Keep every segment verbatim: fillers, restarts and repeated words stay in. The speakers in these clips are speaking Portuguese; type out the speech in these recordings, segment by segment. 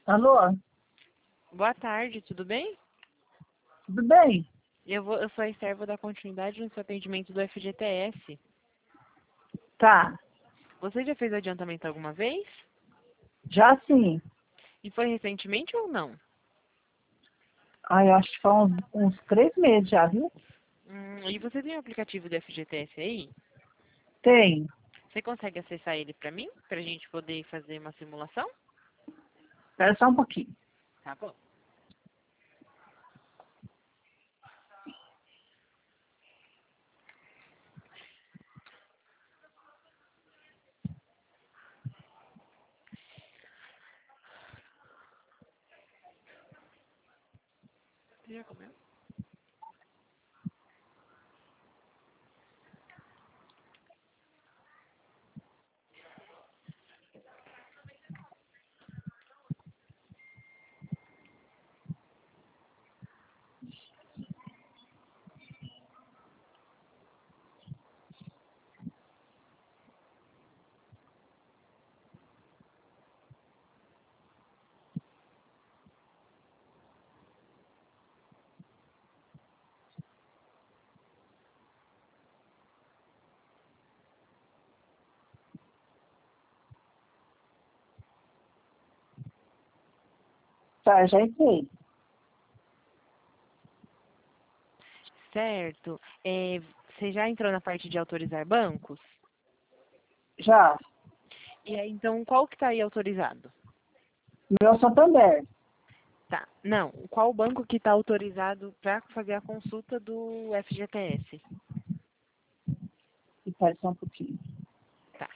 Alô? Boa tarde, tudo bem? Tudo bem? Eu, vou, eu sou a Esther, vou dar continuidade no seu atendimento do F G T S. Tá. Você já fez adiantamento alguma vez? Já sim. E foi recentemente ou não? Ah, eu acho que foi uns, uns três meses já, viu? Hum, e você tem o aplicativo do F G T S aí? Tem. Você consegue acessar ele para mim? Para a gente poder fazer uma simulação? Espera só um pouquinho. Tá bom. Você já comeu? Tá, já entrei. Certo. É, você já entrou na parte de autorizar bancos? Já. E aí, então, qual que está aí autorizado? Meu Santander. Tá. Não, qual banco que está autorizado para fazer a consulta do F G T S? Espera só um pouquinho. Tá.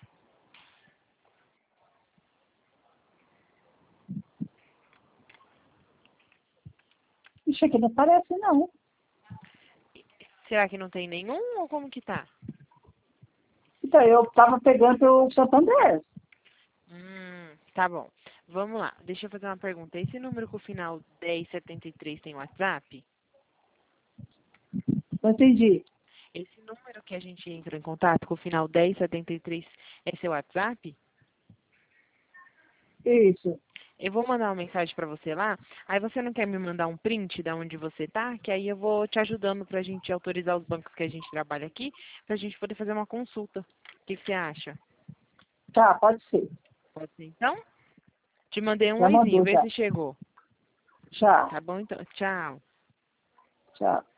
Ixi, aqui não aparece, não. Será que não tem nenhum ou como que tá? Então, eu tava pegando pelo Santander. Hum, tá bom. Vamos lá. Deixa eu fazer uma pergunta. Esse número com o final dez setenta e três tem WhatsApp? Não entendi. Esse número que a gente entrou em contato com o final dez setenta e três é seu WhatsApp? Isso. Eu vou mandar uma mensagem para você lá. Aí você não quer me mandar um print da onde você tá? Que aí eu vou te ajudando pra gente autorizar os bancos que a gente trabalha aqui, pra gente poder fazer uma consulta. O que que você acha? Tá, pode ser. Pode ser então? Te mandei um Já oizinho, mandou, vê já. se chegou. Já. Tá bom então. Tchau. Já.